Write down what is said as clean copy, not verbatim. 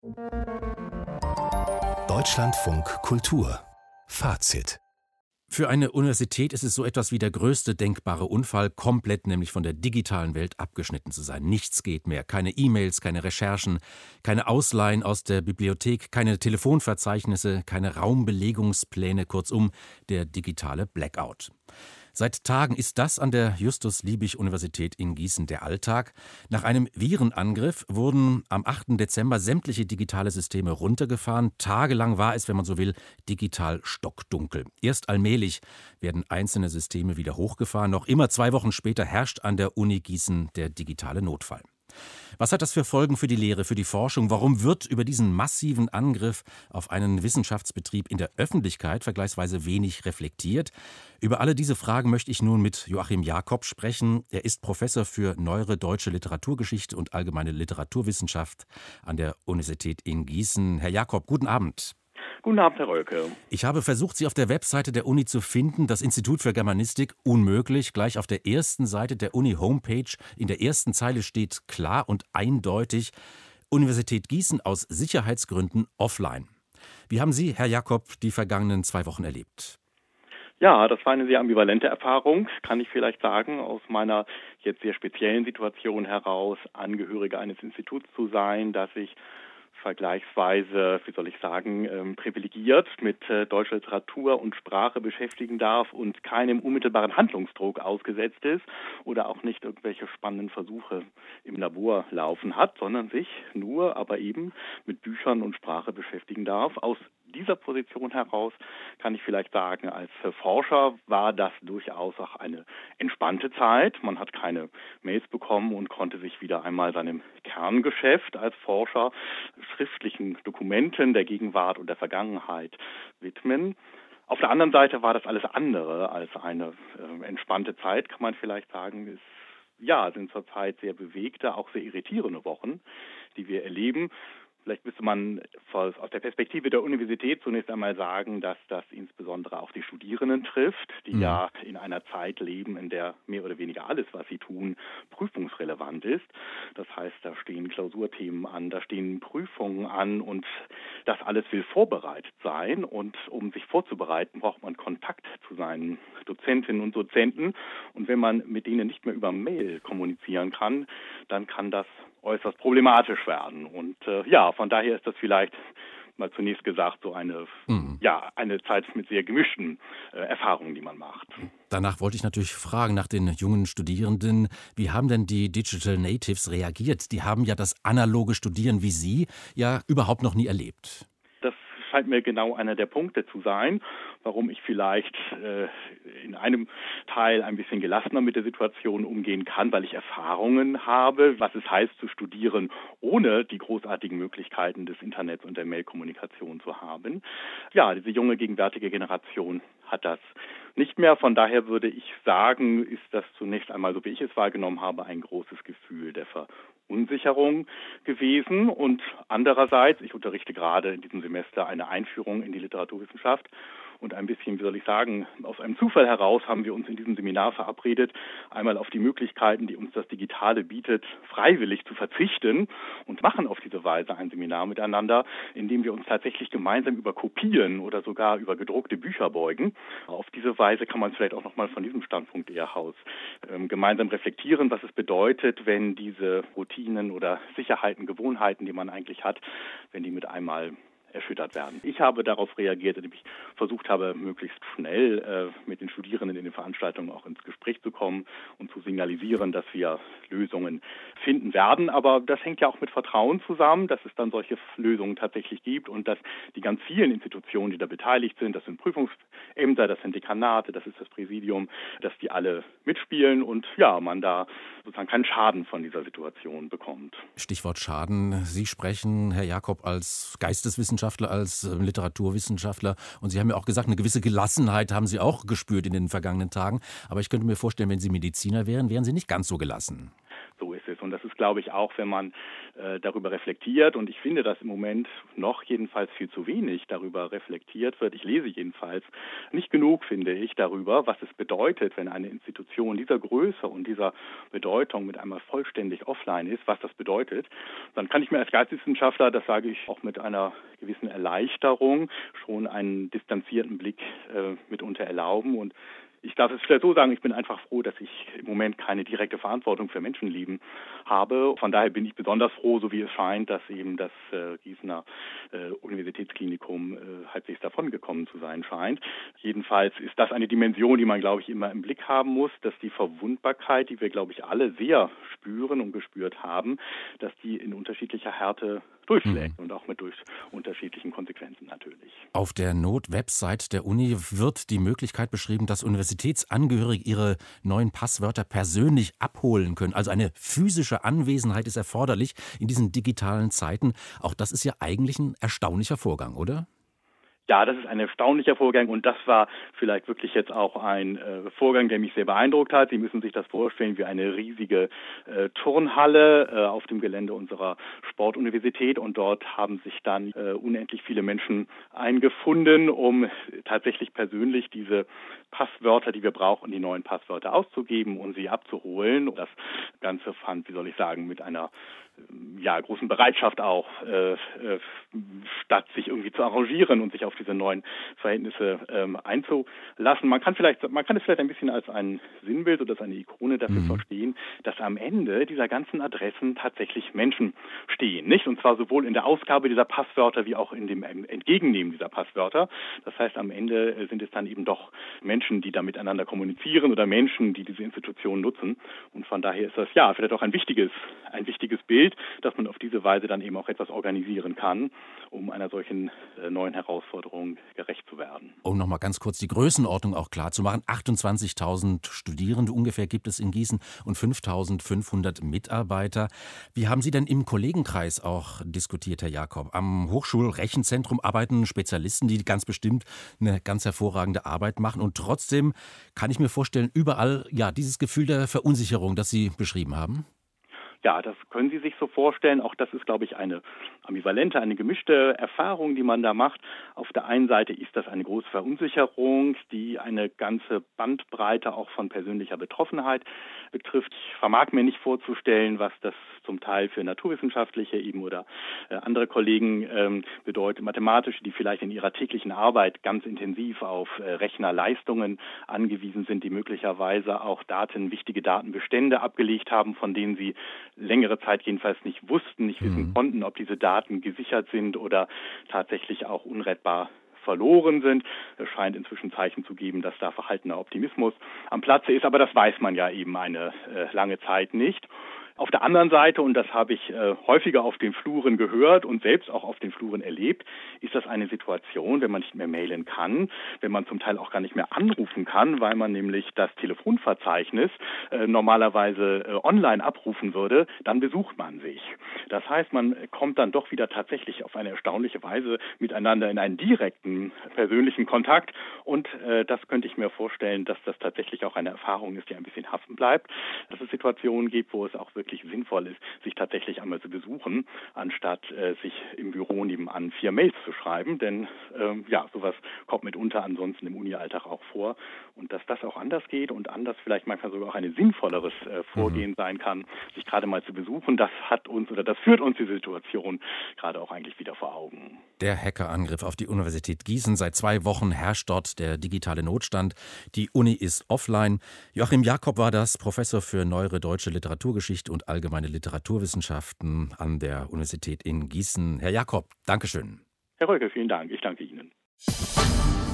Deutschlandfunk Kultur Fazit. Für eine Universität ist es so etwas wie der größte denkbare Unfall, komplett nämlich von der digitalen Welt abgeschnitten zu sein. Nichts geht mehr, keine E-Mails, keine Recherchen, keine Ausleihen aus der Bibliothek, keine Telefonverzeichnisse, keine Raumbelegungspläne, kurzum der digitale Blackout. Seit Tagen ist das an der Justus-Liebig-Universität in Gießen der Alltag. Nach einem Virenangriff wurden am 8. Dezember sämtliche digitale Systeme runtergefahren. Tagelang war es, wenn man so will, digital stockdunkel. Erst allmählich werden einzelne Systeme wieder hochgefahren. Noch immer 2 Wochen später herrscht an der Uni Gießen der digitale Notfall. Was hat das für Folgen für die Lehre, für die Forschung? Warum wird über diesen massiven Angriff auf einen Wissenschaftsbetrieb in der Öffentlichkeit vergleichsweise wenig reflektiert? Über alle diese Fragen möchte ich nun mit Joachim Jacob sprechen. Er ist Professor für neuere deutsche Literaturgeschichte und allgemeine Literaturwissenschaft an der Universität in Gießen. Herr Jacob, guten Abend. Guten Abend, Herr Rölke. Ich habe versucht, Sie auf der Webseite der Uni zu finden. Das Institut für Germanistik, unmöglich. Gleich auf der ersten Seite der Uni-Homepage, in der ersten Zeile steht klar und eindeutig: Universität Gießen aus Sicherheitsgründen offline. Wie haben Sie, Herr Jacob, die vergangenen 2 Wochen erlebt? Ja, das war eine sehr ambivalente Erfahrung, kann ich vielleicht sagen, aus meiner jetzt sehr speziellen Situation heraus, Angehöriger eines Instituts zu sein, das ich vergleichsweise, privilegiert mit deutscher Literatur und Sprache beschäftigen darf und keinem unmittelbaren Handlungsdruck ausgesetzt ist oder auch nicht irgendwelche spannenden Versuche im Labor laufen hat, sondern sich nur, aber eben mit Büchern und Sprache beschäftigen darf. Aus dieser Position heraus kann ich vielleicht sagen, als Forscher war das durchaus auch eine entspannte Zeit. Man hat keine Mails bekommen und konnte sich wieder einmal seinem Kerngeschäft als Forscher, schriftlichen Dokumenten der Gegenwart und der Vergangenheit widmen. Auf der anderen Seite war das alles andere als eine entspannte Zeit, kann man vielleicht sagen. Sind zurzeit sehr bewegte, auch sehr irritierende Wochen, die wir erleben. Vielleicht müsste man aus der Perspektive der Universität zunächst einmal sagen, dass das insbesondere auch die Studierenden trifft, die ja in einer Zeit leben, in der mehr oder weniger alles, was sie tun, prüfungsrelevant ist. Das heißt, da stehen Klausurthemen an, da stehen Prüfungen an und das alles will vorbereitet sein. Und um sich vorzubereiten, braucht man Kontakt zu seinen Dozentinnen und Dozenten. Und wenn man mit denen nicht mehr über Mail kommunizieren kann, dann kann das äußerst problematisch werden. Und von daher ist das vielleicht mal zunächst gesagt so eine Zeit mit sehr gemischten Erfahrungen, die man macht. Danach wollte ich natürlich fragen nach den jungen Studierenden. Wie haben denn die Digital Natives reagiert? Die haben ja das analoge Studieren wie Sie ja überhaupt noch nie erlebt. Das scheint mir genau einer der Punkte zu sein, warum ich vielleicht in einem Teil ein bisschen gelassener mit der Situation umgehen kann, weil ich Erfahrungen habe, was es heißt zu studieren, ohne die großartigen Möglichkeiten des Internets und der Mailkommunikation zu haben. Ja, diese junge gegenwärtige Generation hat das nicht mehr. Von daher würde ich sagen, ist das zunächst einmal, so wie ich es wahrgenommen habe, ein großes Gefühl der Verunsicherung gewesen. Und andererseits, ich unterrichte gerade in diesem Semester eine Einführung in die Literaturwissenschaft. Und ein bisschen, aus einem Zufall heraus haben wir uns in diesem Seminar verabredet, einmal auf die Möglichkeiten, die uns das Digitale bietet, freiwillig zu verzichten und machen auf diese Weise ein Seminar miteinander, in dem wir uns tatsächlich gemeinsam über Kopien oder sogar über gedruckte Bücher beugen. Auf diese Weise kann man es vielleicht auch nochmal von diesem Standpunkt eher aus gemeinsam reflektieren, was es bedeutet, wenn diese Routinen oder Sicherheiten, Gewohnheiten, die man eigentlich hat, wenn die mit einmal erschüttert werden. Ich habe darauf reagiert, indem ich versucht habe, möglichst schnell mit den Studierenden in den Veranstaltungen auch ins Gespräch zu kommen und zu signalisieren, dass wir Lösungen finden werden. Aber das hängt ja auch mit Vertrauen zusammen, dass es dann solche Lösungen tatsächlich gibt und dass die ganz vielen Institutionen, die da beteiligt sind, das sind Prüfungsämter, das sind Dekanate, das ist das Präsidium, dass die alle mitspielen und man da sozusagen keinen Schaden von dieser Situation bekommt. Stichwort Schaden. Sie sprechen, Herr Jacob, als Geisteswissenschaftler, als Literaturwissenschaftler. Und Sie haben ja auch gesagt, eine gewisse Gelassenheit haben Sie auch gespürt in den vergangenen Tagen. Aber ich könnte mir vorstellen, wenn Sie Mediziner wären, wären Sie nicht ganz so gelassen. So ist es. Und das ist, glaube ich, auch, wenn man darüber reflektiert, und ich finde, dass im Moment noch jedenfalls viel zu wenig darüber reflektiert wird. Ich lese jedenfalls nicht genug, finde ich, darüber, was es bedeutet, wenn eine Institution dieser Größe und dieser Bedeutung mit einmal vollständig offline ist, was das bedeutet. Dann kann ich mir als Geisteswissenschaftler, das sage ich auch mit einer gewissen Erleichterung, schon einen distanzierten Blick mitunter erlauben. Und ich darf es vielleicht so sagen, ich bin einfach froh, dass ich im Moment keine direkte Verantwortung für Menschenleben habe. Von daher bin ich besonders froh, so wie es scheint, dass eben das Gießener Universitätsklinikum halbwegs davongekommen zu sein scheint. Jedenfalls ist das eine Dimension, die man, glaube ich, immer im Blick haben muss, dass die Verwundbarkeit, die wir, glaube ich, alle sehr spüren und gespürt haben, dass die in unterschiedlicher Härte durchschlägt und auch mit durch unterschiedlichen Konsequenzen natürlich. Auf der Not-Website der Uni wird die Möglichkeit beschrieben, dass Universitätsangehörige ihre neuen Passwörter persönlich abholen können. Also eine physische Anwesenheit ist erforderlich in diesen digitalen Zeiten. Auch das ist ja eigentlich ein erstaunlicher Vorgang, oder? Ja, das ist ein erstaunlicher Vorgang und das war vielleicht wirklich jetzt auch ein Vorgang, der mich sehr beeindruckt hat. Sie müssen sich das vorstellen wie eine riesige Turnhalle auf dem Gelände unserer Sportuniversität und dort haben sich dann unendlich viele Menschen eingefunden, um tatsächlich persönlich diese Passwörter, die wir brauchen, die neuen Passwörter auszugeben und sie abzuholen. Das Ganze fand, wie soll ich sagen, mit einer großen Bereitschaft auch statt, sich irgendwie zu arrangieren und sich auf diese neuen Verhältnisse einzulassen. Man kann es vielleicht ein bisschen als ein Sinnbild oder als eine Ikone dafür verstehen, dass am Ende dieser ganzen Adressen tatsächlich Menschen stehen, nicht? Und zwar sowohl in der Ausgabe dieser Passwörter wie auch in dem Entgegennehmen dieser Passwörter. Das heißt, am Ende sind es dann eben doch Menschen, die da miteinander kommunizieren oder Menschen, die diese Institution nutzen. Und von daher ist das vielleicht auch ein wichtiges Bild, dass man auf diese Weise dann eben auch etwas organisieren kann, um einer solchen neuen Herausforderung gerecht zu werden. Um noch mal ganz kurz die Größenordnung auch klar zu machen. 28.000 Studierende ungefähr gibt es in Gießen und 5.500 Mitarbeiter. Wie haben Sie denn im Kollegenkreis auch diskutiert, Herr Jakob? Am Hochschulrechenzentrum arbeiten Spezialisten, die ganz bestimmt eine ganz hervorragende Arbeit machen. Und trotzdem kann ich mir vorstellen, überall dieses Gefühl der Verunsicherung, das Sie beschrieben haben. Ja, das können Sie sich so vorstellen. Auch das ist, glaube ich, eine ambivalente, eine gemischte Erfahrung, die man da macht. Auf der einen Seite ist das eine große Verunsicherung, die eine ganze Bandbreite auch von persönlicher Betroffenheit betrifft. Ich vermag mir nicht vorzustellen, was das zum Teil für naturwissenschaftliche eben oder andere Kollegen bedeutet, mathematische, die vielleicht in ihrer täglichen Arbeit ganz intensiv auf Rechnerleistungen angewiesen sind, die möglicherweise auch wichtige Datenbestände abgelegt haben, von denen sie längere Zeit jedenfalls nicht wussten, nicht wissen konnten, ob diese Daten gesichert sind oder tatsächlich auch unrettbar verloren sind. Es scheint inzwischen Zeichen zu geben, dass da verhaltener Optimismus am Platze ist, aber das weiß man ja eben eine lange Zeit nicht. Auf der anderen Seite, und das habe ich häufiger auf den Fluren gehört und selbst auch auf den Fluren erlebt, ist das eine Situation, wenn man nicht mehr mailen kann, wenn man zum Teil auch gar nicht mehr anrufen kann, weil man nämlich das Telefonverzeichnis normalerweise online abrufen würde, dann besucht man sich. Das heißt, man kommt dann doch wieder tatsächlich auf eine erstaunliche Weise miteinander in einen direkten persönlichen Kontakt und das könnte ich mir vorstellen, dass das tatsächlich auch eine Erfahrung ist, die ein bisschen haften bleibt, dass es Situationen gibt, wo es auch wirklich sinnvoll ist, sich tatsächlich einmal zu besuchen, anstatt sich im Büro nebenan 4 Mails zu schreiben. Denn sowas kommt mitunter ansonsten im Uni-Alltag auch vor. Und dass das auch anders geht und anders vielleicht manchmal sogar auch ein sinnvolleres Vorgehen sein kann, sich gerade mal zu besuchen, das führt uns die Situation gerade auch eigentlich wieder vor Augen. Der Hackerangriff auf die Universität Gießen. Seit 2 Wochen herrscht dort der digitale Notstand. Die Uni ist offline. Joachim Jakob war das, Professor für neuere deutsche Literaturgeschichte und allgemeine Literaturwissenschaften an der Universität in Gießen. Herr Jakob, Dankeschön. Herr Röcke, vielen Dank. Ich danke Ihnen.